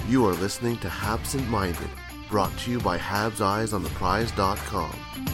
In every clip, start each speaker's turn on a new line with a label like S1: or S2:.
S1: You are listening to Habsent Minded, brought to you by HabsEyesOnThePrize.com.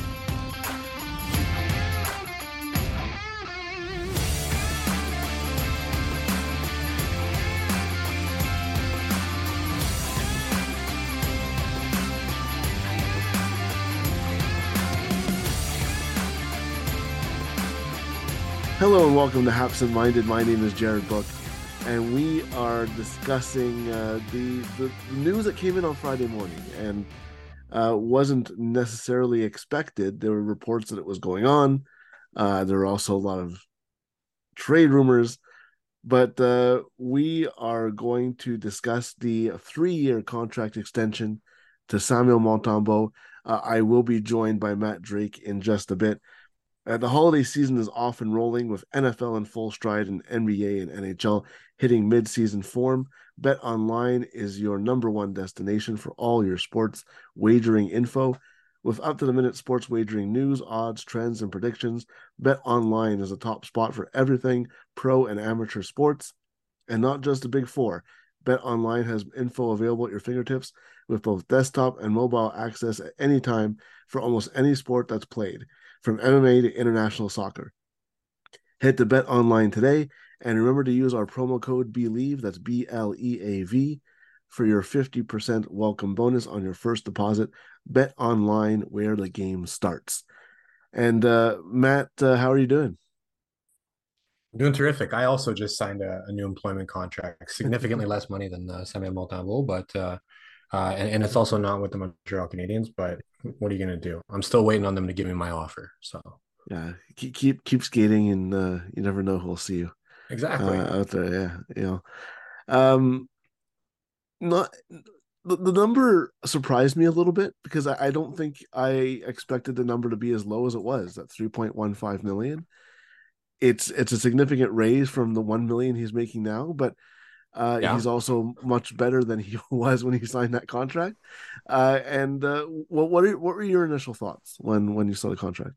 S1: Hello and welcome to Habsent Minded. My name is Jared Book, and we are discussing the news that came in on Friday morning and wasn't necessarily expected. There were reports that it was going on. There were also a lot of trade rumors, but we are going to discuss the 3-year contract extension to Samuel Montembeault. I will be joined by Matt Drake in just a bit. The holiday season is off and rolling with NFL in full stride and NBA and NHL hitting mid-season form. Bet Online is your number one destination for all your sports wagering info. With up-to-the-minute sports wagering news, odds, trends, and predictions, Bet Online is a top spot for everything pro and amateur sports, and not just the big four. Bet Online has info available at your fingertips with both desktop and mobile access at any time for almost any sport that's played, from MMA to international soccer. Head to Bet Online today and remember to use our promo code BELIEVE, that's BLEAV, for your 50% welcome bonus on your first deposit. Bet Online, where the game starts. And Matt, how are you doing?
S2: I'm doing terrific. I also just signed a new employment contract, significantly less money than Samuel Montembeault, but and it's also not with the Montreal Canadiens. But what are you going to do? I'm still waiting on them to give me my offer. So
S1: Yeah, keep skating, and you never know who'll see you
S2: exactly.
S1: out there. Yeah, um, not the number surprised me a little bit because I don't think I expected the number to be as low as it was at 3.15 million. It's a significant raise from the 1 million he's making now, but
S2: Yeah.
S1: he's also much better than he was when he signed that contract. And what were your initial thoughts when you saw the contract?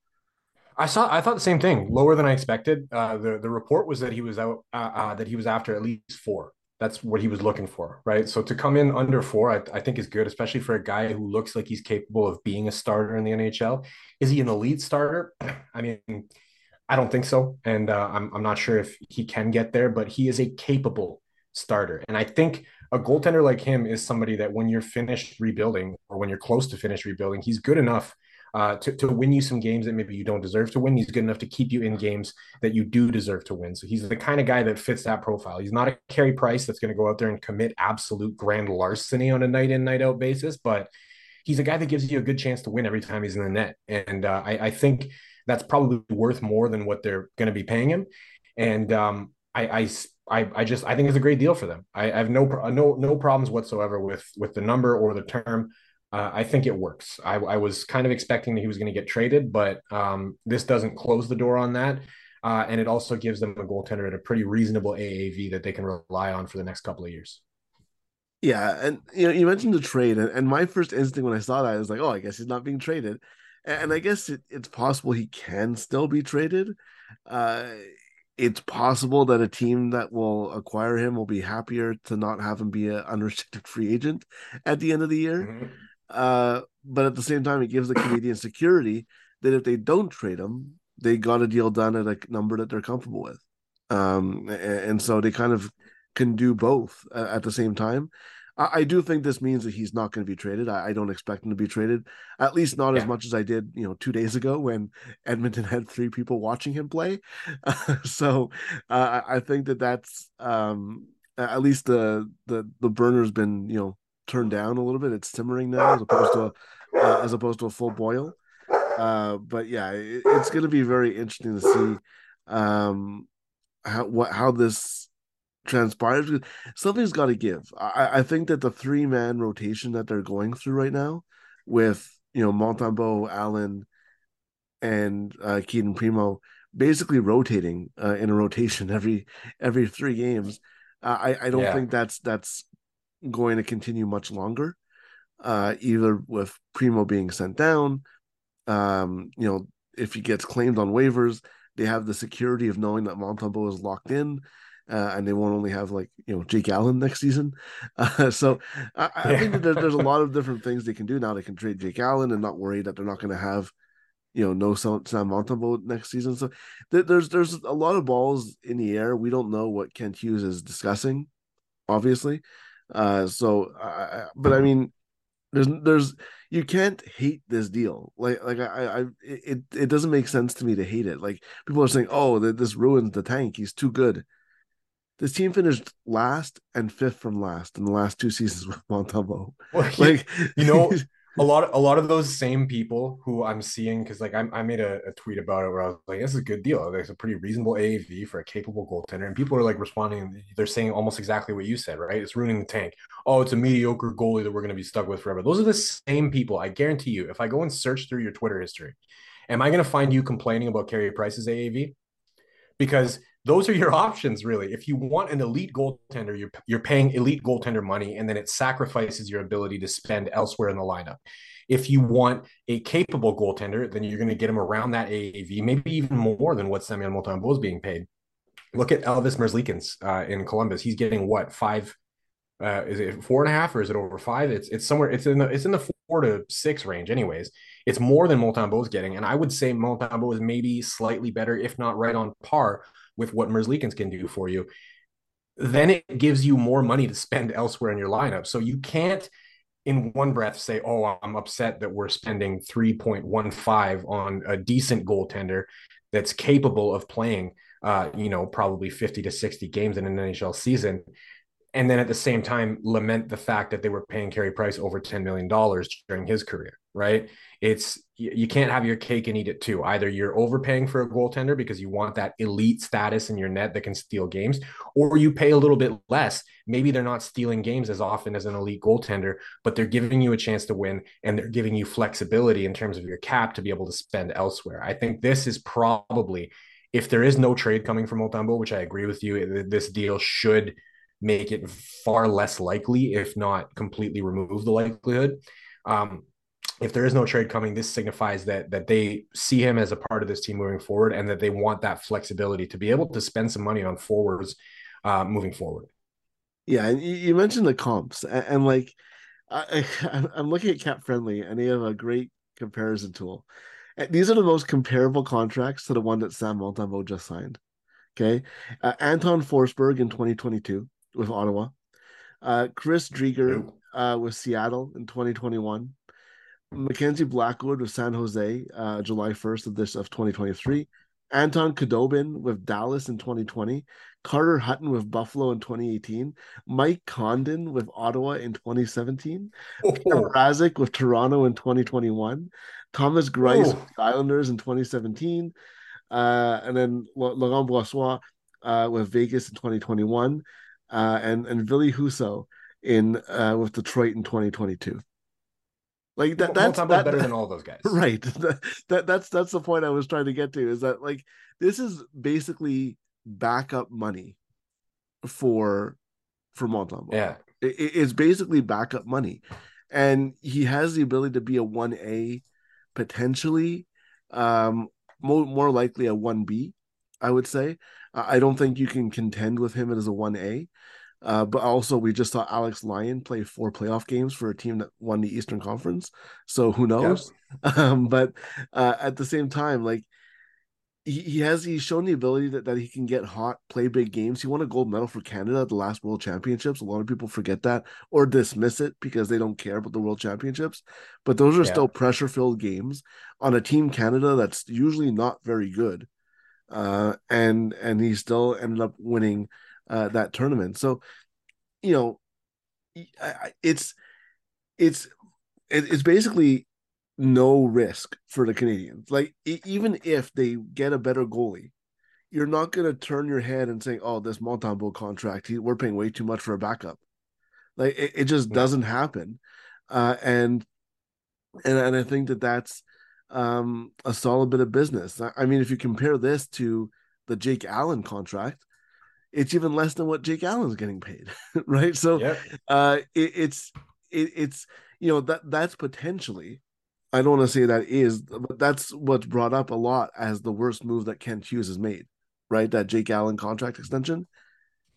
S2: I thought the same thing, lower than I expected. The report was that he was out that he was after at least four. That's what he was looking for, right? So to come in under four, I think is good, especially for a guy who looks like he's capable of being a starter in the NHL. Is he an elite starter? I mean, I don't think so, and I'm not sure if he can get there, but he is a capable starter, and I think a goaltender like him is somebody that when you're finished rebuilding or when you're close to finished rebuilding, he's good enough to win you some games that maybe you don't deserve to win. He's good enough to keep you in games that you do deserve to win. So he's the kind of guy that fits that profile. He's not a Carey Price that's going to go out there and commit absolute grand larceny on a night in, night out basis, but he's a guy that gives you a good chance to win every time he's in the net. And I think that's probably worth more than what they're going to be paying him. And I think it's a great deal for them. I have no problems whatsoever with the number or the term. I think it works. I was kind of expecting that he was going to get traded, but this doesn't close the door on that. And it also gives them a goaltender at a pretty reasonable AAV that they can rely on for the next couple of years.
S1: Yeah, and you mentioned the trade, and my first instinct when I saw that I was like, oh, I guess he's not being traded, and I guess it's possible he can still be traded. Uh, it's possible that a team that will acquire him will be happier to not have him be an unrestricted free agent at the end of the year.
S2: Mm-hmm.
S1: But at the same time, it gives the Canadian security that if they don't trade him, they got a deal done at a number that they're comfortable with. And so they kind of can do both at the same time. I do think this means that he's not going to be traded. I don't expect him to be traded, at least not as
S2: Yeah.
S1: much as I did, 2 days ago when Edmonton had 3 people watching him play. So I think that's at least the burner's been turned down a little bit. It's simmering now as opposed to a full boil. But yeah, it's going to be very interesting to see um, how this transpires. Something's got to give. I think that the 3-man rotation that they're going through right now, with Montembeault, Allen, and Keaton Primo, basically rotating in a rotation every 3 games. I don't
S2: Yeah.
S1: think that's going to continue much longer. Either with Primo being sent down, if he gets claimed on waivers, they have the security of knowing that Montembeault is locked in. and they won't only have like Jake Allen next season. So I think that
S2: Yeah.
S1: there's a lot of different things they can do now. They can trade Jake Allen and not worry that they're not going to have no Sam Montembeault next season. So there's a lot of balls in the air. We don't know what Kent Hughes is discussing, obviously. But I mean, there's you can't hate this deal. It doesn't make sense to me to hate it. Like people are saying, oh, this ruins the tank. He's too good. This team finished last and fifth from last in the last two seasons with Montembeault.
S2: Well,
S1: Like,
S2: you know, a lot of those same people who I'm seeing, because like I made a tweet about it where I was like, this is a good deal. It's a pretty reasonable AAV for a capable goaltender. And people are like responding, they're saying almost exactly what you said, right? It's ruining the tank. Oh, it's a mediocre goalie that we're going to be stuck with forever. Those are the same people. I guarantee you, if I go and search through your Twitter history, am I going to find you complaining about Carey Price's AAV? Because those are your options, really. If you want an elite goaltender, you're paying elite goaltender money, and then it sacrifices your ability to spend elsewhere in the lineup. If you want a capable goaltender, then you're going to get him around that AAV, maybe even more than what Samuel Montembeault is being paid. Look at Elvis Merzlikins in Columbus. He's getting what, five? Is it 4.5 or is it over five? It's somewhere. It's in the 4 to 6 range. Anyways, it's more than Montembeault's getting, and I would say Montembeault is maybe slightly better, if not right on par with what Merzlikins can do for you. Then it gives you more money to spend elsewhere in your lineup. So you can't, in one breath, say, "Oh, I'm upset that we're spending 3.15 on a decent goaltender that's capable of playing, probably 50 to 60 games in an NHL season." And then at the same time lament the fact that they were paying Carey Price over $10 million during his career, right? It's you can't have your cake and eat it too. Either you're overpaying for a goaltender because you want that elite status in your net that can steal games, or you pay a little bit less. Maybe they're not stealing games as often as an elite goaltender, but they're giving you a chance to win, and they're giving you flexibility in terms of your cap to be able to spend elsewhere. I think this is probably, if there is no trade coming from Montembeault, which I agree with you, this deal should make it far less likely, if not completely remove the likelihood. Um, if there is no trade coming, this signifies that they see him as a part of this team moving forward, and that they want that flexibility to be able to spend some money on forwards moving forward.
S1: yeah, and you mentioned the comps, and like I'm looking at Cap Friendly, and they have a great comparison tool. These are the most comparable contracts to the one that Sam Montembeault just signed. Okay, Anton Forsberg in 2022 with Ottawa, Chris Drieger
S2: Ooh.
S1: with Seattle in 2021, Mackenzie Blackwood with San Jose, July 1st of 2023. Anton Khudobin with Dallas in 2020. Carter Hutton with Buffalo in 2018. Mike Condon with Ottawa in 2017. Peter
S2: Oh,
S1: Mrazek with Toronto in 2021. Thomas Greiss with
S2: oh,
S1: the Islanders in 2017. And then Laurent Brossoit with Vegas in 2021. And Ville Husso with Detroit in 2022. Like
S2: Montembeault is better than all those guys.
S1: right. That's the point I was trying to get to, is that like this is basically backup money for Montembeault.
S2: Yeah,
S1: It's basically backup money, and he has the ability to be a 1A, potentially, more likely a 1B, I would say. I don't think you can contend with him as a 1A. But also, we just saw Alex Lyon play 4 playoff games for a team that won the Eastern Conference. So who
S2: yep,
S1: knows? But at the same time, like he's shown the ability that he can get hot, play big games. He won a gold medal for Canada at the last World Championships. A lot of people forget that or dismiss it because they don't care about the World Championships. But those are
S2: yeah.
S1: still pressure-filled games on a team Canada that's usually not very good. And he still ended up winning that tournament. So you know, it's it's it's basically no risk for the Canadians. Like even if they get a better goalie, you're not going to turn your head and say, "Oh, this Montembeault contract, we're paying way too much for a backup." Like it just
S2: No.
S1: doesn't happen. Uh, and and I think that that's a solid bit of business. I mean, if you compare this to the Jake Allen contract, it's even less than what Jake Allen's getting paid, right? So
S2: Yep.
S1: it's that's potentially, I don't want to say that is, but that's what's brought up a lot as the worst move that Kent Hughes has made, right? That Jake Allen contract extension.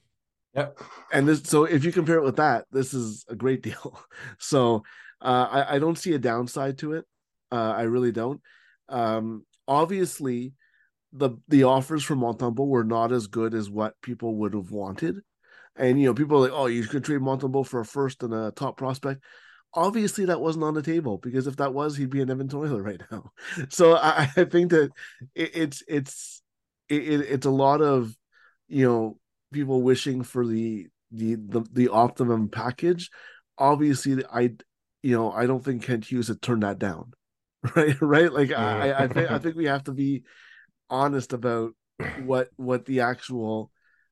S2: Yep.
S1: And this, so if you compare it with that, this is a great deal. So I don't see a downside to it. I really don't. Obviously, the offers from Montembeau were not as good as what people would have wanted. And people are like, oh, you could trade Montembeau for a first and a top prospect. Obviously, that wasn't on the table, because if that was, he'd be an Edmonton Oiler right now. So I think that it's a lot of you know people wishing for the optimum package. Obviously, I don't think Kent Hughes had turned that down. Right. Like I
S2: Mm.
S1: think we have to be honest about what the actual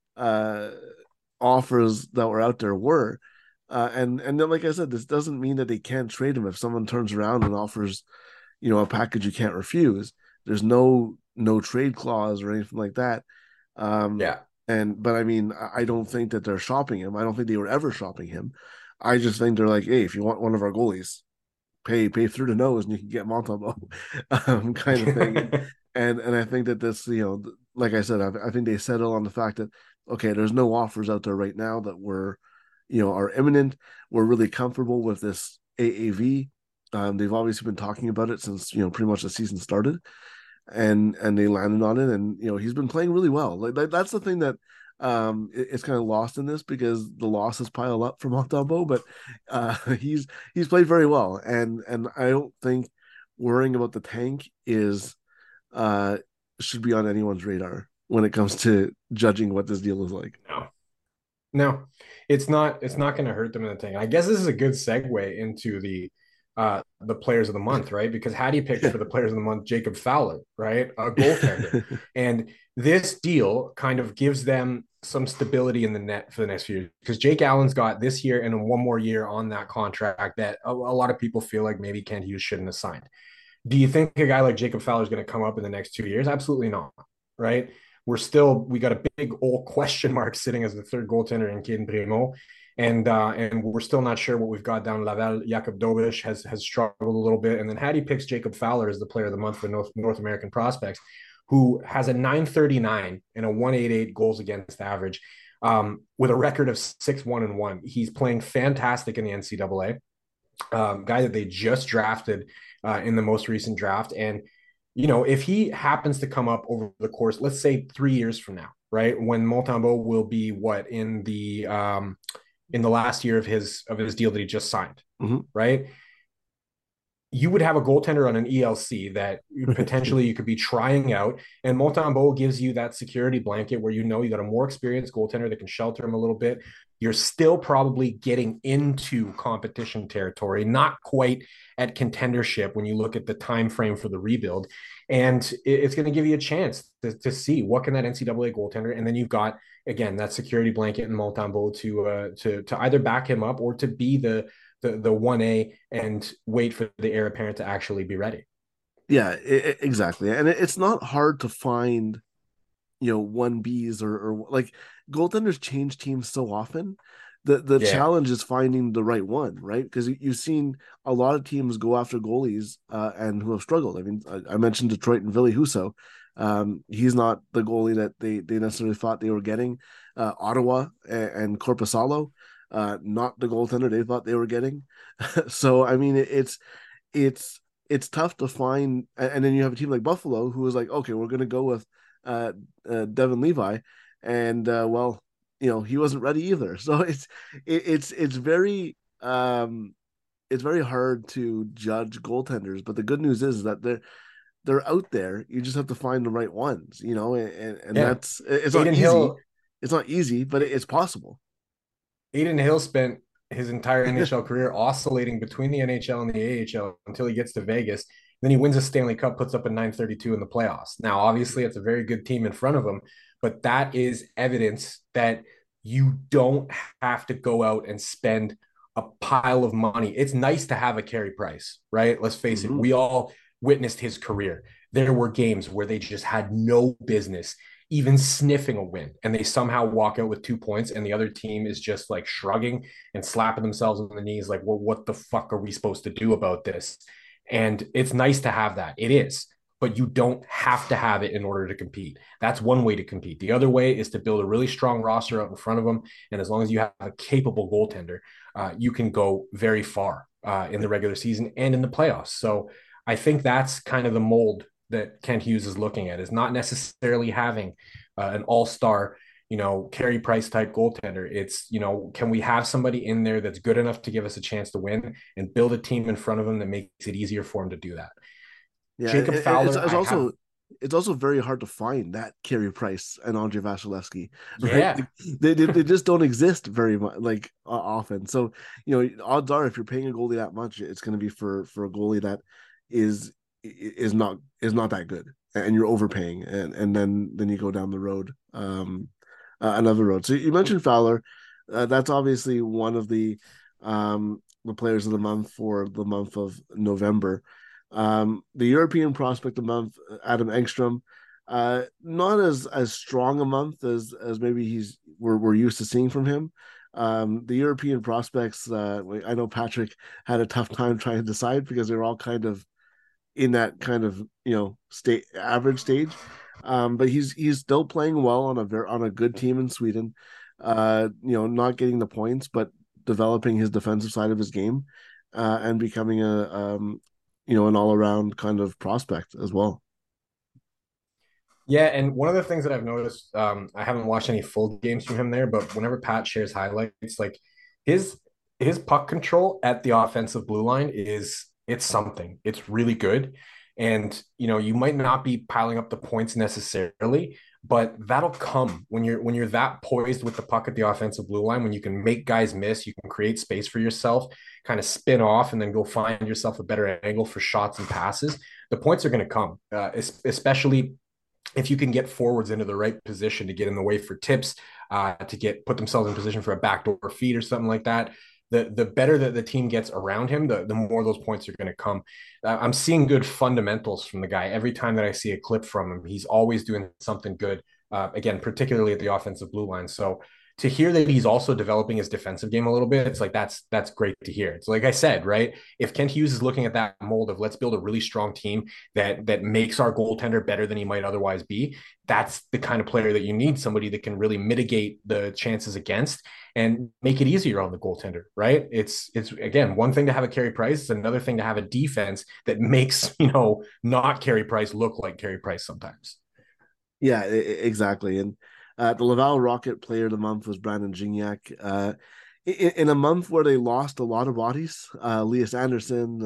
S1: uh offers that were out there were. And then, like I said, this doesn't mean that they can't trade him if someone turns around and offers, a package you can't refuse. There's no trade clause or anything like that. Um,
S2: Yeah.
S1: but I mean, I don't think that they're shopping him. I don't think they were ever shopping him. I just think they're like, hey, if you want one of our goalies, pay through the nose and you can get Montembeau, kind of thing. And I think that this, like I said, I think they settle on the fact that, okay, there's no offers out there right now that are imminent. We're really comfortable with this AAV. They've obviously been talking about it since pretty much the season started, and they landed on it. And he's been playing really well. Like that's the thing that it's kind of lost in this, because the losses pile up from Montembeau, but he's played very well. And I don't think worrying about the tank is uh should be on anyone's radar when it comes to judging what this deal is like.
S2: No. No, it's not. It's not going to hurt them in the tank. I guess this is a good segue into the players of the month, right? Because Hattie picked
S1: Yeah.
S2: for the players of the month Jacob Fowler, right, a goaltender, and this deal kind of gives them some stability in the net for the next few years. Because Jake Allen's got this year and one more year on that contract that a lot of people feel like maybe Kent Hughes shouldn't have signed. Do you think a guy like Jacob Fowler is going to come up in the next 2 years? Absolutely not, right? We got a big old question mark sitting as the third goaltender in Caden Primo. And we're still not sure what we've got down Laval. Jakob Dobish has struggled a little bit. And then Hattie picks Jacob Fowler as the player of the month for North American prospects, who has a 939 and a 188 goals against average, with a record of 6-1-1. He's playing fantastic in the NCAA. Guy that they just drafted in the most recent draft. And, if he happens to come up over the course, let's say 3 years from now, right, when Montembeau will be in the last year of his deal that he just signed,
S1: Mhm.
S2: right? You would have a goaltender on an ELC that potentially you could be trying out, and Montembeau gives you that security blanket where you got a more experienced goaltender that can shelter him a little bit. You're still probably getting into competition territory, not quite at contendership when you look at the time frame for the rebuild, and it's going to give you a chance to see what can that NCAA goaltender, and then you've got again that security blanket in Montembeau to either back him up or to be the 1A and wait for the heir apparent to actually be ready.
S1: Yeah, exactly. And it's not hard to find, 1Bs, or like, goaltenders change teams so often. The
S2: Yeah.
S1: challenge is finding the right one, right? Because you've seen a lot of teams go after goalies and who have struggled. I mean, I mentioned Detroit and Ville Husso. He's not the goalie that they necessarily thought they were getting. Ottawa and Corpusalo, not the goaltender they thought they were getting. So I mean, it's it's tough to find. And then you have a team like Buffalo who is like, okay, we're going to go with Devin Levi, and well, he wasn't ready either. So it's very it's very hard to judge goaltenders. But the good news is that they're out there. You just have to find the right ones, and
S2: Yeah.
S1: that's it's not
S2: Aiden
S1: easy.
S2: Hill
S1: It's not easy, but it's possible.
S2: Aiden Hill spent his entire NHL career oscillating between the NHL and the AHL until he gets to Vegas. Then he wins a Stanley Cup, puts up a 932 in the playoffs. Now, obviously, it's a very good team in front of him, but that is evidence that you don't have to go out and spend a pile of money. It's nice to have a Carey Price, right? Let's face it.
S1: Mm-hmm.
S2: We all witnessed his career. There were games where they just had no business even sniffing a win, and they somehow walk out with 2 points, and the other team is just like shrugging and slapping themselves on the knees like, well, what the fuck are we supposed to do about this? And it's nice to have that. It is. but you don't have to have it in order to compete. That's one way to compete. The other way is to build a really strong roster out in front of them. And as long as you have a capable goaltender, you can go very far in the regular season and in the playoffs. So I think that's kind of the mold that Kent Hughes is looking at, is not necessarily having an all-star, Carey Price type goaltender. It's, can we have somebody in there that's good enough to give us a chance to win and build a team in front of them that makes it easier for him to do that?
S1: Yeah,
S2: Jacob Fowler,
S1: it's
S2: I have,
S1: also very hard to find that Carey Price and Andre Vasilevsky, right?
S2: yeah,
S1: They just don't exist very much, like often. So odds are if you're paying a goalie that much, it's going to be for a goalie that is is not that good, and you're overpaying, and then you go down the road, another road. So you mentioned Fowler, that's obviously one of the players of the month for the month of November. The European prospect of the month, Adam Engstrom, not as strong a month as maybe we're used to seeing from him. The European prospects, I know Patrick had a tough time trying to decide because they were all kind of in that kind of state average stage. But he's still playing well on a good team in Sweden. Not getting the points, but developing his defensive side of his game, and becoming an all around kind of prospect as well.
S2: yeah. And one of the things that I've noticed, I haven't watched any full games from him there, but whenever Pat shares highlights, like his his puck control at the offensive blue line it's something. It's really good. And you might not be piling up the points necessarily, but that'll come when you're that poised with the puck at the offensive blue line, when you can make guys miss, you can create space for yourself, kind of spin off and then go find yourself a better angle for shots and passes. The points are going to come, especially if you can get forwards into the right position to get in the way for tips, to put themselves in position for a backdoor feed or something like that. The better that the team gets around him, the more those points are going to come. I'm seeing good fundamentals from the guy every time that I see a clip from him. He's always doing something good. Again, particularly at the offensive blue line. So to hear that he's also developing his defensive game a little bit, it's like that's great to hear. It's like I said, right? If Kent Hughes is looking at that mold of let's build a really strong team that makes our goaltender better than he might otherwise be, that's the kind of player that you need, somebody that can really mitigate the chances against and make it easier on the goaltender, right? It's again, one thing to have a Carey Price, it's another thing to have a defense that makes, not Carey Price look like Carey Price sometimes.
S1: Yeah, exactly. And the Laval Rocket Player of the Month was Brandon Gignac. In a month where they lost a lot of bodies, Elias Anderson,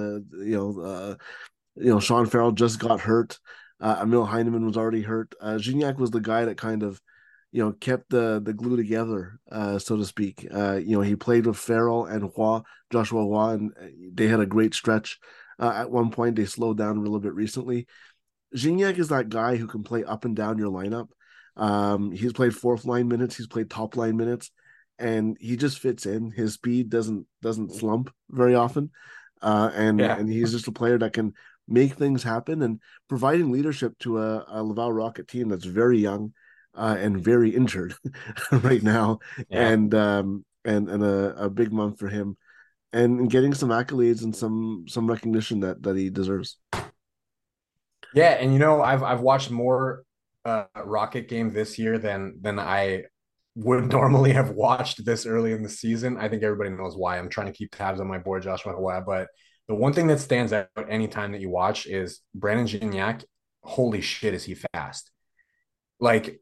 S1: Sean Farrell just got hurt. Emil Heineman was already hurt. Gignac was the guy that kind of, kept the glue together, so to speak. He played with Farrell and Joshua Roy, and they had a great stretch. At one point, they slowed down a little bit recently. Gignac is that guy who can play up and down your lineup. He's played fourth line minutes, he's played top line minutes, and he just fits in. His speed doesn't slump very often, and
S2: Yeah.
S1: and he's just a player that can make things happen and providing leadership to a Laval Rocket team that's very young, and very injured right now,
S2: Yeah.
S1: and a big month for him, and getting some accolades and some recognition that he deserves.
S2: Yeah, and I've watched more Rocket game this year than I would normally have watched this early in the season. I think everybody knows why. I'm trying to keep tabs on my boy Joshua Roy, but the one thing that stands out anytime that you watch is Brandon Gignac. Holy shit, is he fast? Like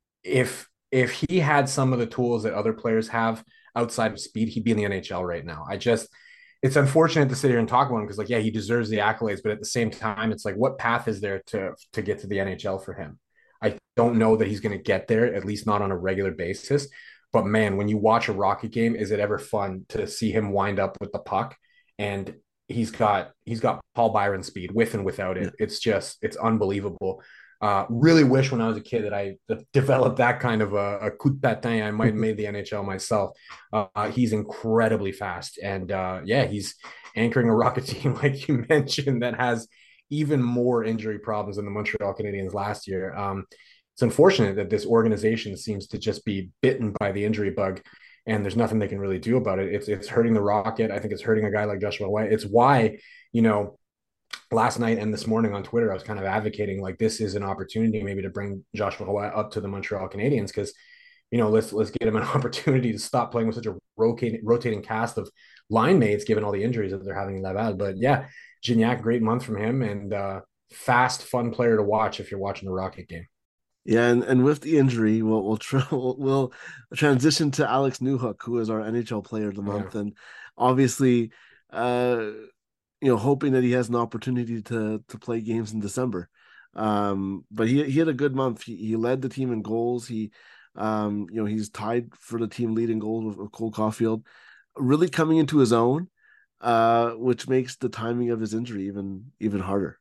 S2: if he had some of the tools that other players have outside of speed, he'd be in the NHL right now. It's unfortunate to sit here and talk about him because, like, yeah, he deserves the accolades, but at the same time, it's like, what path is there to get to the NHL for him? I don't know that he's going to get there, at least not on a regular basis. But man, when you watch a Rocket game, is it ever fun to see him wind up with the puck? And he's got Paul Byron speed with and without
S1: Yeah.
S2: it. It's unbelievable. Really wish when I was a kid that I developed that kind of a coup de patin. I might have made the NHL myself. He's incredibly fast, and yeah, he's anchoring a Rocket team like you mentioned that has even more injury problems than the Montreal Canadiens last year. It's unfortunate that this organization seems to just be bitten by the injury bug, and there's nothing they can really do about it. It's hurting the Rocket. I think it's hurting a guy like Joshua White. It's why you know last night and this morning on Twitter, I was kind of advocating like this is an opportunity maybe to bring Joshua Roy up to the Montreal Canadiens because let's get him an opportunity to stop playing with such a rotating cast of line mates given all the injuries that they're having in Laval. But yeah, Gignac, great month from him and fast, fun player to watch if you're watching the Rocket game.
S1: Yeah, and with the injury, we'll transition to Alex Newhook, who is our NHL Player of the
S2: Yeah.
S1: Month, and obviously, uh, hoping that he has an opportunity to play games in December. But he had a good month. He led the team in goals. He's tied for the team lead in goals with Cole Caulfield, really coming into his own, which makes the timing of his injury even harder.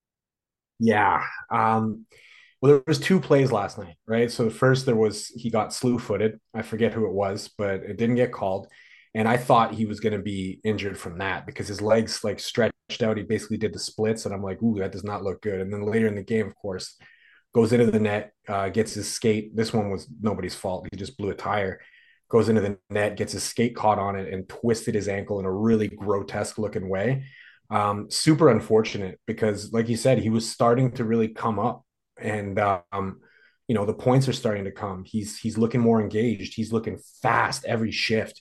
S2: Yeah. Well, there was two plays last night, right? So first there was he got slew-footed. I forget who it was, but it didn't get called. And I thought he was going to be injured from that because his legs like stretched out. He basically did the splits, and I'm like, ooh, that does not look good. And then later in the game, of course, goes into the net, gets his skate. This one was nobody's fault. He just blew a tire. Goes into the net, gets his skate caught on it, and twisted his ankle in a really grotesque looking way. Super unfortunate because, like you said, he was starting to really come up, and the points are starting to come. He's looking more engaged. He's looking fast every shift.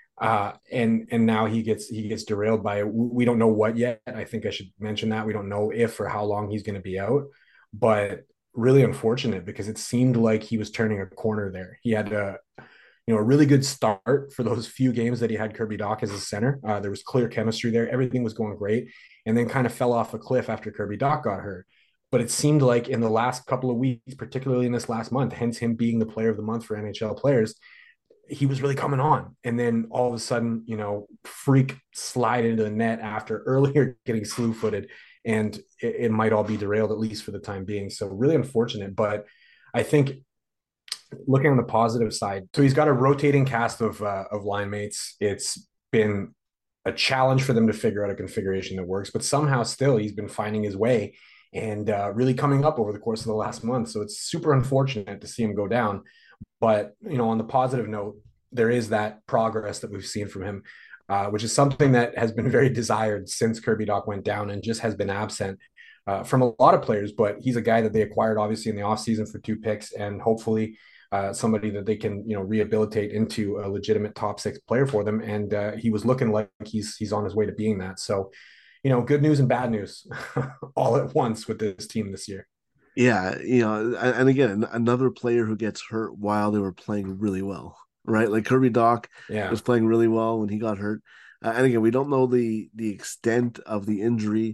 S2: And now he gets derailed by we don't know what yet. I think I should mention that we don't know if or how long he's going to be out, but really unfortunate because it seemed like he was turning a corner there. He had a really good start for those few games that he had Kirby Dach as his center. There was clear chemistry there. Everything was going great, and then kind of fell off a cliff after Kirby Dach got hurt. But it seemed like in the last couple of weeks, particularly in this last month, hence him being the player of the month for NHL players, he was really coming on. And then all of a sudden, freak slide into the net after earlier getting slew footed. And it might all be derailed, at least for the time being. So really unfortunate. But I think looking on the positive side, so he's got a rotating cast of line mates. It's been a challenge for them to figure out a configuration that works, but somehow still he's been finding his way and really coming up over the course of the last month. So it's super unfortunate to see him go down. But on the positive note, there is that progress that we've seen from him, which is something that has been very desired since Kirby Dach went down and just has been absent from a lot of players. But he's a guy that they acquired obviously in the offseason for 2 picks, and hopefully somebody that they can rehabilitate into a legitimate top 6 player for them. And he was looking like he's on his way to being that. So good news and bad news all at once with this team this year.
S1: Yeah, and again, another player who gets hurt while they were playing really well, right? Like Kirby Dach
S2: Yeah.
S1: was playing really well when he got hurt. And again, we don't know the extent of the injury.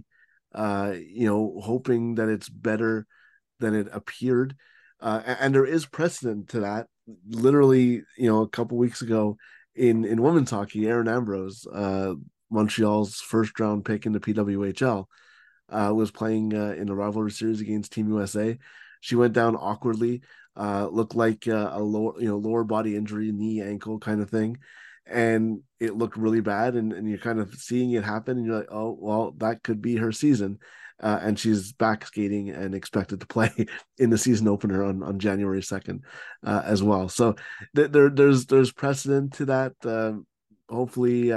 S1: Hoping that it's better than it appeared. And there is precedent to that. Literally, a couple weeks ago in women's hockey, Erin Ambrose, Montreal's first round pick in the PWHL, was playing in a rivalry series against Team USA. She went down awkwardly, looked like a lower body injury, knee, ankle kind of thing, and it looked really bad. And you're kind of seeing it happen, and you're like, oh well, that could be her season. And she's back skating and expected to play in the season opener on January 2nd as well. So there's precedent to that. Hopefully,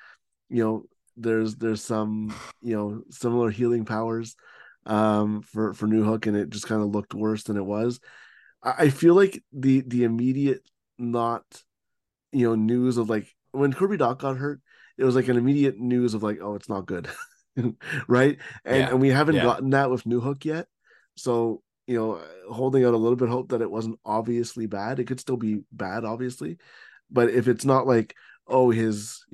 S1: there's some similar healing powers for Newhook, and it just kind of looked worse than it was. I feel like the immediate not news of like when Kirby Dach got hurt, it was like an immediate news of like, oh, it's not good. Right. And we haven't gotten that with Newhook yet. So, holding out a little bit of hope that it wasn't obviously bad. It could still be bad, obviously. But if it's not like, oh, his,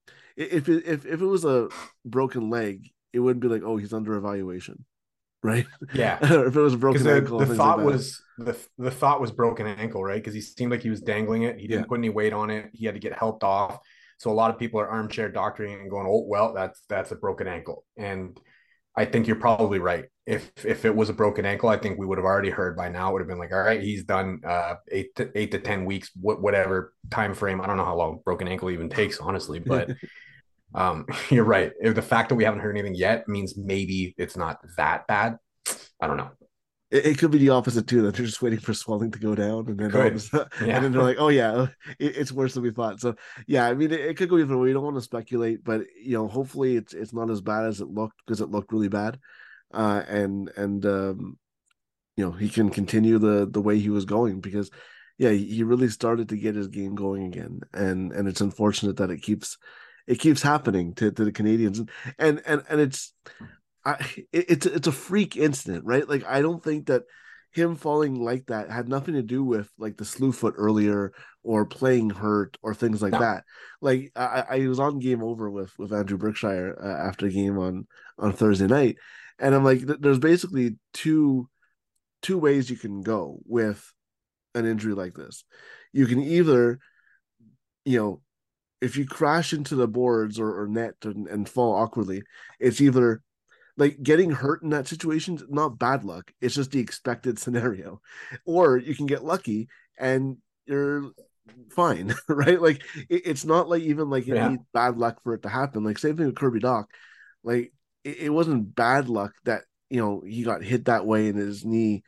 S1: if it was a broken leg, it wouldn't be like, oh, he's under evaluation. Right.
S2: Yeah.
S1: Or if it was a broken ankle,
S2: The thought
S1: like
S2: was the thought was broken ankle, right? Because he seemed like he was dangling it. He didn't put any weight on it. He had to get helped off. So a lot of people are armchair doctoring and going, "Oh, well, that's a broken ankle." And I think you're probably right. If it was a broken ankle, I think we would have already heard by now. It would have been like, all right, he's done 8 to 10 weeks, whatever time frame. I don't know how long broken ankle even takes, honestly, but you're right. If the fact that we haven't heard anything yet means maybe it's not that bad. I don't know.
S1: It could be the opposite too, that they're just waiting for swelling to go down, and then all of a
S2: Could.
S1: sudden, and
S2: Yeah.
S1: then they're like, "Oh yeah, it's worse than we thought." So yeah, I mean, it could go either way. We don't want to speculate, but hopefully it's not as bad as it looked, because it looked really bad, and he can continue the way he was going, because yeah, he really started to get his game going again, and it's unfortunate that it keeps happening to the Canadians, and it's a freak incident, right? Like, I don't think that him falling like that had nothing to do with like the slew foot earlier, or playing hurt, or things like
S2: No.
S1: that. Like, I was on Game Over with Andrew Berkshire after a game on Thursday night, and I'm like, there's basically two ways you can go with an injury like this. You can either, you know, if you crash into the boards or net and fall awkwardly, it's either like getting hurt in that situation is not bad luck. It's just the expected scenario. Or you can get lucky and you're fine, right? Like, it's not like even like it
S2: Yeah.
S1: needs bad luck for it to happen. Like, same thing with Kirby Doc. Like, it wasn't bad luck that he got hit that way in his knee.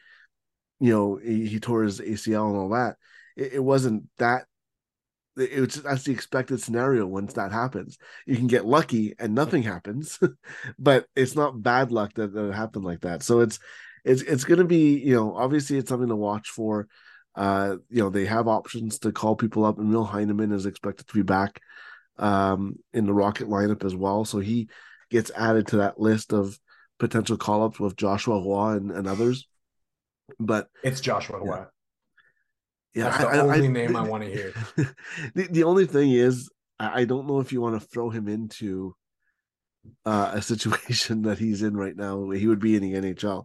S1: He tore his ACL and all that. It wasn't that. That's the expected scenario. Once that happens, you can get lucky and nothing happens, but it's not bad luck that it happened like that. So it's going to be, obviously it's something to watch for. They have options to call people up, and Emil Heineman is expected to be back in the Rocket lineup as well, so he gets added to that list of potential call ups with Joshua Roy and others. But
S2: It's Joshua
S1: yeah,
S2: Roy.
S1: yeah,
S2: That's the only name I want to hear.
S1: the only thing is, I don't know if you want to throw him into a situation that he's in right now. He would be in the NHL,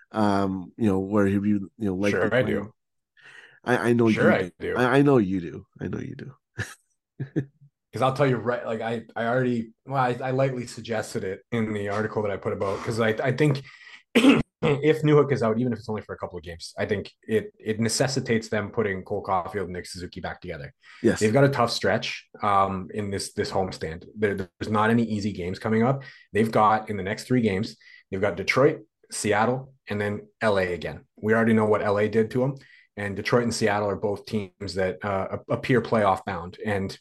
S1: where he'd be, likely
S2: Sure, I
S1: playing.
S2: do.
S1: I know
S2: Sure,
S1: you do.
S2: I do.
S1: I know you do. I know you do.
S2: Because I'll tell you right, like I already, well, I lightly suggested it in the article that I put about, because I think if Newhook is out, even if it's only for a couple of games, I think it necessitates them putting Cole Caulfield and Nick Suzuki back together.
S1: Yes.
S2: They've got a tough stretch in this homestand. There's not any easy games coming up. They've got, in the next 3 games, they've got Detroit, Seattle, and then LA again. We already know what LA did to them, and Detroit and Seattle are both teams that appear playoff bound, and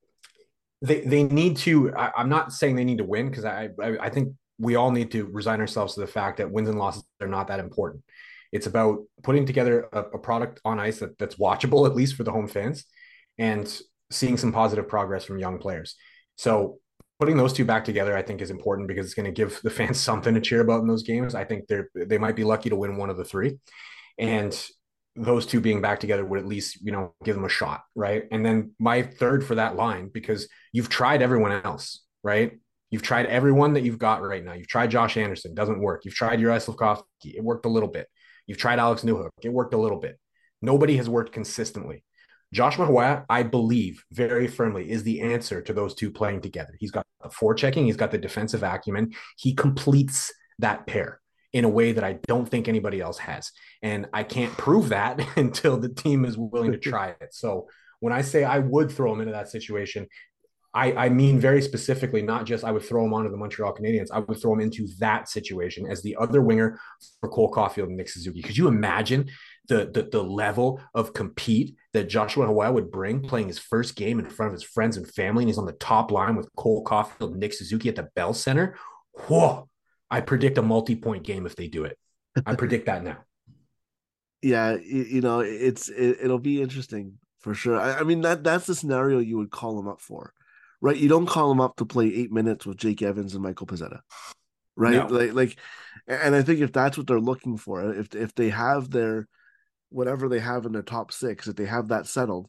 S2: they need to. I'm not saying they need to win, because I think we all need to resign ourselves to the fact that wins and losses are not that important. It's about putting together a product on ice that's watchable, at least for the home fans, and seeing some positive progress from young players. So putting those two back together, I think, is important, because it's going to give the fans something to cheer about in those games. I think they might be lucky to win one of the three, and those two being back together would at least, give them a shot, right? And then my third for that line, because you've tried everyone else, right? You've tried everyone that you've got right now. You've tried Josh Anderson, doesn't work. You've tried Juraj Slafkovsky, it worked a little bit. You've tried Alex Newhook, it worked a little bit. Nobody has worked consistently. Joshua Roy, I believe very firmly, is the answer to those two playing together. He's got the forechecking, he's got the defensive acumen. He completes that pair in a way that I don't think anybody else has. And I can't prove that until the team is willing to try it. So when I say I would throw him into that situation, I mean very specifically, not just I would throw him onto the Montreal Canadiens. I would throw him into that situation as the other winger for Cole Caulfield and Nick Suzuki. Could you imagine the level of compete that Joshua Roy would bring, playing his first game in front of his friends and family, and he's on the top line with Cole Caulfield and Nick Suzuki at the Bell Center? Whoa! I predict a multi-point game if they do it. I predict that now.
S1: Yeah, it'll be interesting for sure. I mean, that's the scenario you would call him up for, right? You don't call him up to play 8 minutes with Jake Evans and Michael Pezzetta, right?
S2: No.
S1: And I think if that's what they're looking for, if they have their whatever they have in their top six, if they have that settled,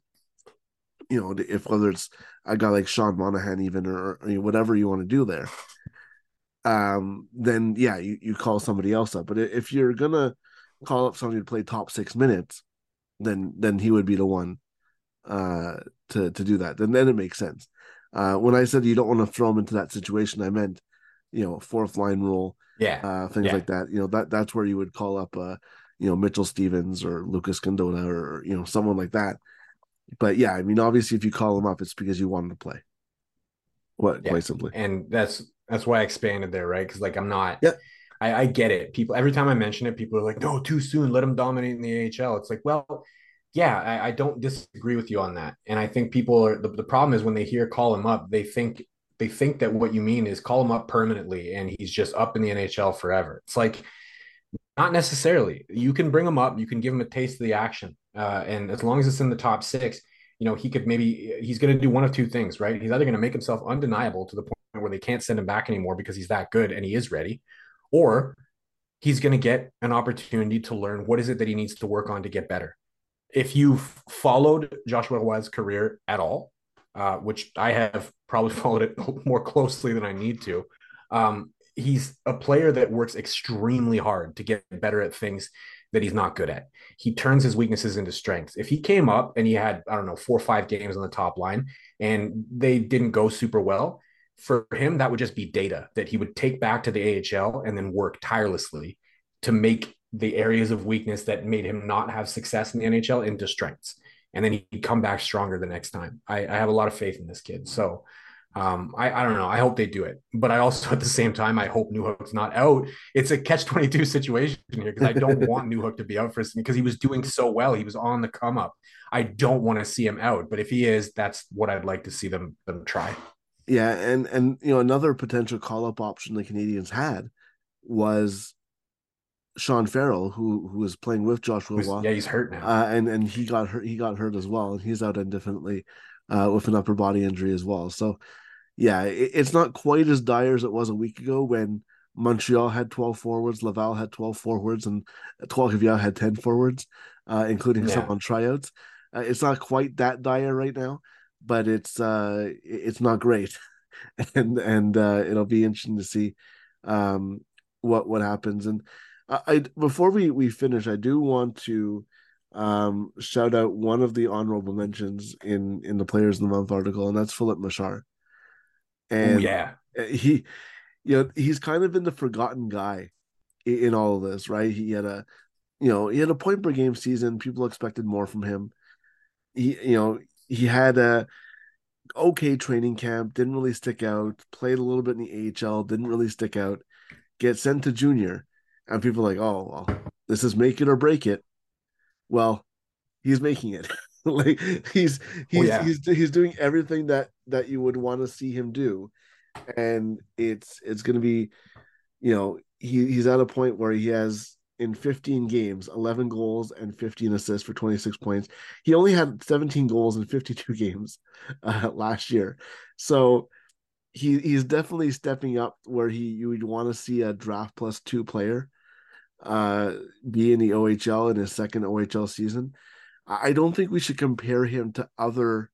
S1: if whether it's a guy like Sean Monahan even, or whatever you want to do there, then yeah, you call somebody else up. But if you're gonna call up somebody to play top 6 minutes, then he would be the one to do that. Then it makes sense. When I said you don't want to throw him into that situation, I meant fourth line rule,
S2: Yeah.
S1: things
S2: Yeah.
S1: like that. That's where you would call up Mitchell Stevens or Lucas Condona, or someone like that. But yeah, I mean, obviously, if you call him up, it's because you want him to play. What,
S2: Yeah.
S1: quite simply.
S2: And that's why I expanded there, right? Because like
S1: Yeah,
S2: I get it. People, every time I mention it, people are like, no, too soon. Let him dominate in the AHL. It's like, well, yeah, I don't disagree with you on that. And I think people are the problem is when they hear call him up, they think that what you mean is call him up permanently and he's just up in the NHL forever. It's like not necessarily. You can bring him up, you can give him a taste of the action. And as long as it's in the top six, he could maybe he's going to do one of two things, right? He's either going to make himself undeniable to the point where they can't send him back anymore because he's that good and he is ready, or he's going to get an opportunity to learn what is it that he needs to work on to get better. If you've followed Joshua Roy's career at all, which I have probably followed it more closely than I need to, he's a player that works extremely hard to get better at things that he's not good at. He turns his weaknesses into strengths. If he came up and he had, I don't know, 4 or 5 games on the top line and they didn't go super well, for him, that would just be data that he would take back to the AHL and then work tirelessly to make the areas of weakness that made him not have success in the NHL into strengths. And then he'd come back stronger the next time. I have a lot of faith in this kid. So I don't know. I hope they do it, but I also at the same time I hope Newhook's not out. It's a catch-22 situation here because I don't want Newhook to be out for because he was doing so well. He was on the come up. I don't want to see him out, but if he is, that's what I'd like to see them try.
S1: Yeah, and another potential call up option the Canadians had was Sean Farrell, who was playing with Joshua Roy,
S2: Yeah, he's hurt now.
S1: and he got hurt. He got hurt as well, and he's out indefinitely with an upper body injury as well. So yeah, it's not quite as dire as it was a week ago when Montreal had 12 forwards, Laval had 12 forwards, and 12 of y'all had 10 forwards, including some
S2: Yeah.
S1: on tryouts. It's not quite that dire right now, but it's not great, and it'll be interesting to see um, what happens. And I before we finish, I do want to shout out one of the honorable mentions in the Players of the Month article, and that's Philip Machar.
S2: Oh
S1: And
S2: yeah.
S1: he he's kind of been the forgotten guy in all of this, right? He had a point per game season. People expected more from him. He had a okay training camp, didn't really stick out. Played a little bit in the AHL, didn't really stick out. Get sent to junior, and people are like, oh well, this is make it or break it. Well, he's making it. Like he's
S2: Oh
S1: he's
S2: yeah.
S1: he's he's doing everything that you would want to see him do, and it's going to be, he's at a point where he has in 15 games 11 goals and 15 assists for 26 points. He only had 17 goals in 52 games last year, so he's definitely stepping up where you would want to see a draft plus two player uh be in the OHL in his second OHL season. I don't think we should compare him to other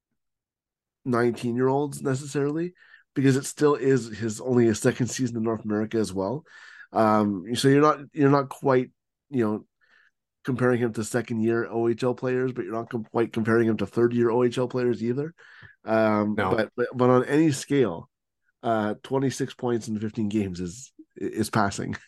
S1: 19-year-olds necessarily because it still is his only his second season in North America as well. So you're not quite, you know, comparing him to second year OHL players, but you're not quite comparing him to third year OHL players either.
S2: No.
S1: But on any scale, 26 points in 15 games is passing.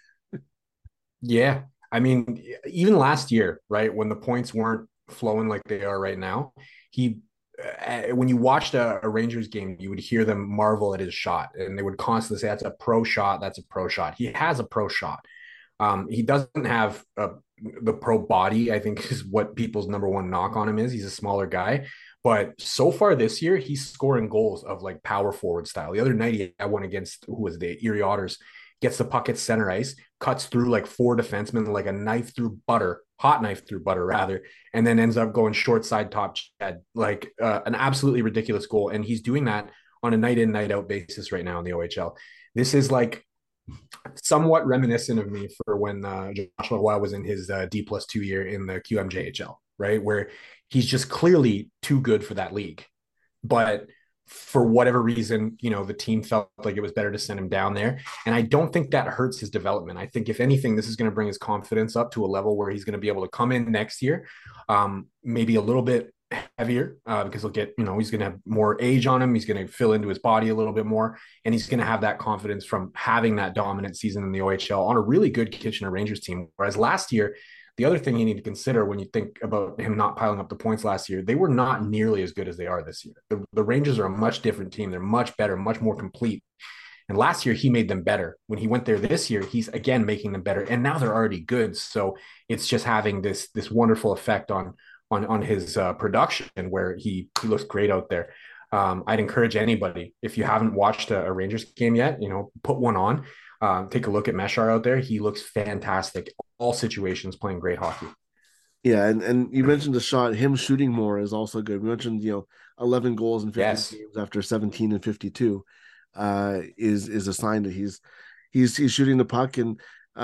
S2: Yeah. I mean, even last year, right, when the points weren't flowing like they are right now, he, when you watched a Rangers game, you would hear them marvel at his shot, and they would constantly say, "That's a pro shot. That's a pro shot." He has a pro shot. He doesn't have the pro body, I think, is what people's number one knock on him is. He's a smaller guy. But so far this year, he's scoring goals of like power forward style. The other night, he had one against who was the Erie Otters, gets the puck at center ice, cuts through like four defensemen like a knife through butter, hot knife through butter rather, and then ends up going short side top shed, like an absolutely ridiculous goal. And he's doing that on a night in night out basis right now in the OHL. This is like somewhat reminiscent of me for when Joshua Roy was in his D+2 year in the QMJHL, right? Where he's just clearly too good for that league. But for whatever reason, the team felt like it was better to send him down there. And I don't think that hurts his development. I think, if anything, this is going to bring his confidence up to a level where he's going to be able to come in next year, maybe a little bit heavier because he'll get, he's going to have more age on him. He's going to fill into his body a little bit more. And he's going to have that confidence from having that dominant season in the OHL on a really good Kitchener Rangers team. Whereas last year, the other thing you need to consider when you think about him not piling up the points last year, they were not nearly as good as they are this year. The Rangers are a much different team. They're much better, much more complete. And last year he made them better. When he went there this year, he's again making them better, and now they're already good. So it's just having this wonderful effect on his production where he looks great out there. I'd encourage anybody, if you haven't watched a Rangers game yet, put one on. Take a look at Meshar out there. He looks fantastic. All situations, playing great hockey.
S1: Yeah, and you mentioned the shot. Him shooting more is also good. We mentioned 11 goals in 15
S2: Yes.
S1: games after 17 and 52 is a sign that he's shooting the puck and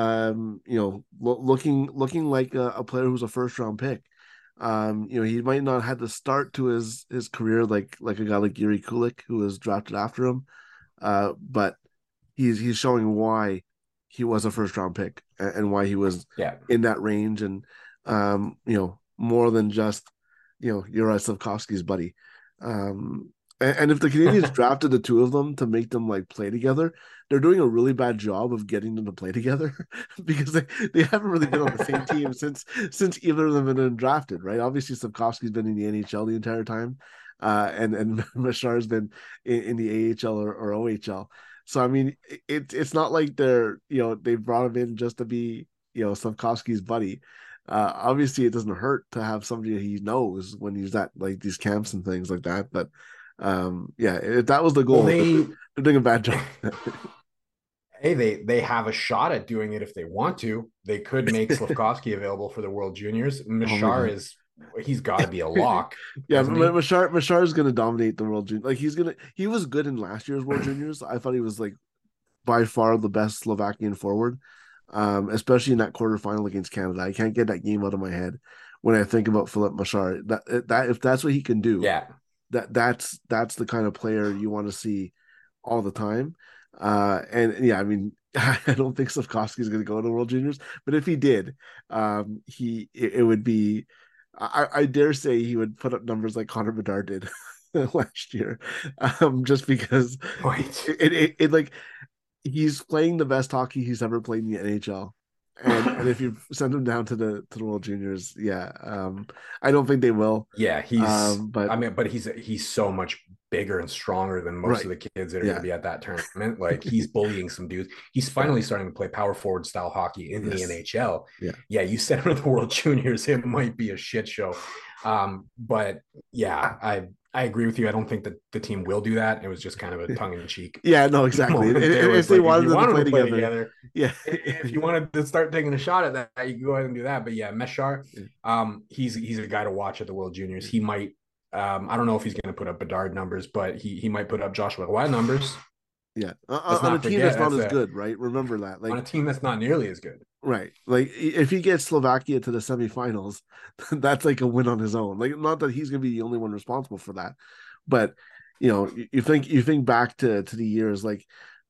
S1: looking like a player who's a first round pick. He might not have the start to his career like a guy like Yuri Kulik who was drafted after him, but he's showing why he was a first round pick and why he was
S2: Yeah.
S1: in that range and more than just Uri Slafkovsky's buddy. And if the Canadians drafted the two of them to make them like play together, they're doing a really bad job of getting them to play together because they haven't really been on the same team since either of them have been drafted, right? Obviously, Slafkovsky's been in the NHL the entire time, and Mashar's been in the AHL or OHL. So I mean, it's not like they brought him in just to be Slafkovsky's buddy. Obviously, it doesn't hurt to have somebody he knows when he's at like these camps and things like that. But yeah, if that was the
S2: Well,
S1: goal, they're doing a bad job.
S2: hey, they have a shot at doing it if they want to. They could make Slavkovsky available for the World Juniors.
S1: Oh my
S2: Mishar
S1: god.
S2: is he's got to be a lock,
S1: Yeah,
S2: doesn't he?
S1: Mashar is going to dominate the World Junior. Like he was good in last year's World Juniors. I thought he was like by far the best Slovakian forward, especially in that quarterfinal against Canada. I can't get that game out of my head when I think about Philip Mashar. That if that's what he can do,
S2: Yeah.
S1: that's the kind of player you want to see all the time. And yeah, I mean, I don't think Slavkovsky is going to go to World Juniors, but if he did, it would be. I dare say he would put up numbers like Connor Bedard did last year, just because
S2: Right.
S1: it like he's playing the best hockey he's ever played in the NHL. And if you send him down to the World Juniors, yeah, I don't think they will.
S2: Yeah,
S1: But
S2: I mean, but he's so much bigger and stronger than most
S1: right,
S2: of the kids that are going to
S1: yeah,
S2: be at that tournament. Like he's bullying some dudes. He's
S1: yeah,
S2: finally starting to play power forward style hockey in the
S1: yes,
S2: NHL.
S1: yeah,
S2: Yeah, you send him to the World Juniors, it might be a shit show. But yeah, I agree with you. I don't think that the team will do that. It was just kind of a tongue in cheek
S1: yeah. No, exactly.
S2: moment there. Where
S1: If
S2: it's
S1: they
S2: like if
S1: wanted
S2: you
S1: them to
S2: want
S1: play
S2: them to play
S1: together,
S2: together,
S1: yeah,
S2: if you wanted to start taking a shot at that, you can go ahead and do that. But yeah, Meshar, he's a guy to watch at the World Juniors. He might, I don't know if he's going to put up Bedard numbers, but he might put up Joshua Roy numbers.
S1: yeah.
S2: Let's
S1: On a
S2: not
S1: team
S2: forget
S1: that's not
S2: that's
S1: as
S2: a
S1: good, right? Remember that,
S2: on a
S1: like,
S2: team that's not nearly as good.
S1: right, like if he gets Slovakia to the semifinals, that's like a win on his own. Like, not that he's gonna be the only one responsible for that, but you think back to the years like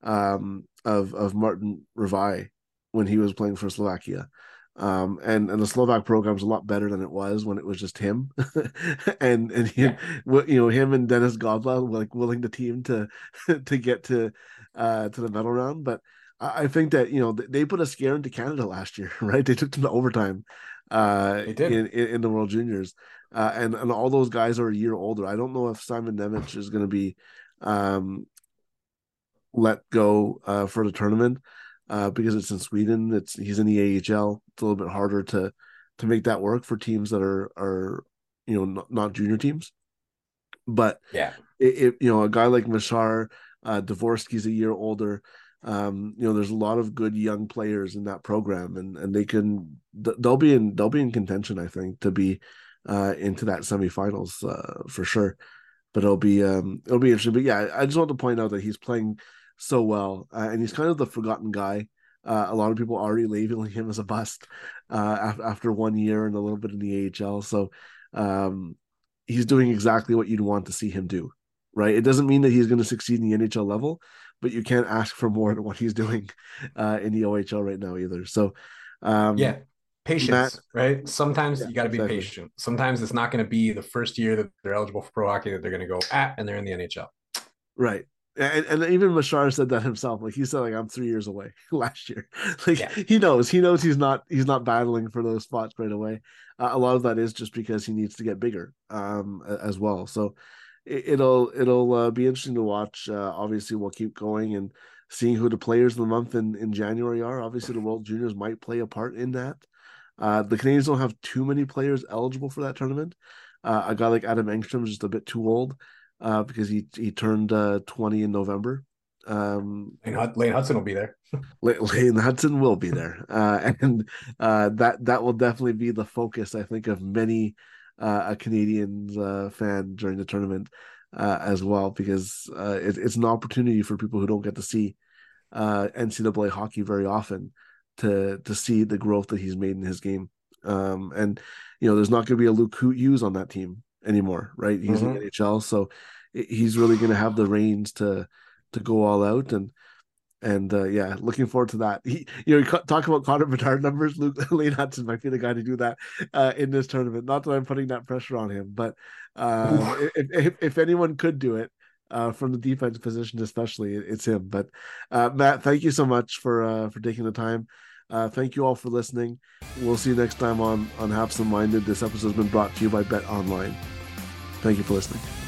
S1: of Martin Revai when he was playing for Slovakia. And the Slovak program's a lot better than it was when it was just him, and
S2: Yeah,
S1: him and Dennis Godla like willing the team to get to the medal round. But I think that they put a scare into Canada last year, right? They took them to overtime
S2: they did.
S1: in the World Juniors, and all those guys are a year older. I don't know if Simon Nemec is going to be um, let go for the tournament because it's in Sweden. He's in the AHL. It's a little bit harder to make that work for teams that are not junior teams. But
S2: Yeah,
S1: a guy like Mashar, Dvorsky's a year older. There's a lot of good young players in that program, and they'll be in contention, I think, to be into that semifinals for sure. But it'll be interesting. But yeah, I just want to point out that he's playing so well, and he's kind of the forgotten guy. A lot of people already labeling him as a bust after 1 year and a little bit in the AHL. So um, he's doing exactly what you'd want to see him do, right? It doesn't mean that he's going to succeed in the NHL level, but you can't ask for more than what he's doing in the OHL right now either. So,
S2: yeah.
S1: Matt,
S2: Patience, right? Sometimes
S1: yeah,
S2: you got to be
S1: exactly.
S2: patient. Sometimes it's not going to be the first year that they're eligible for pro hockey that they're going to go at, and they're in the NHL.
S1: Right. And even Mashar said that himself. Like he said, like I'm 3 years away last year. Like
S2: Yeah,
S1: he knows he's not battling for those spots right away. A lot of that is just because he needs to get bigger as well. So it'll be interesting to watch. Obviously, we'll keep going, and seeing who the players of the month in January are. Obviously, the World Juniors might play a part in that. The Canadians don't have too many players eligible for that tournament. A guy like Adam Engstrom is just a bit too old because he turned 20 in November.
S2: Lane Hudson will be there.
S1: Lane Hudson will be there, and that will definitely be the focus, I think, of many a Canadians fan during the tournament as well, because it's an opportunity for people who don't get to see NCAA hockey very often to see the growth that he's made in his game. And there's not going to be a Luke Hughes on that team anymore, right? He's in the NHL, so he's really going to have the reins to go all out. And yeah, looking forward to that. You talk about Connor Bedard numbers. Lane Hudson might be the guy to do that in this tournament. Not that I'm putting that pressure on him, but if anyone could do it from the defense position, especially, it's him. But Matt, thank you so much for taking the time. Thank you all for listening. We'll see you next time on Absent Minded. This episode has been brought to you by Bet Online. Thank you for listening.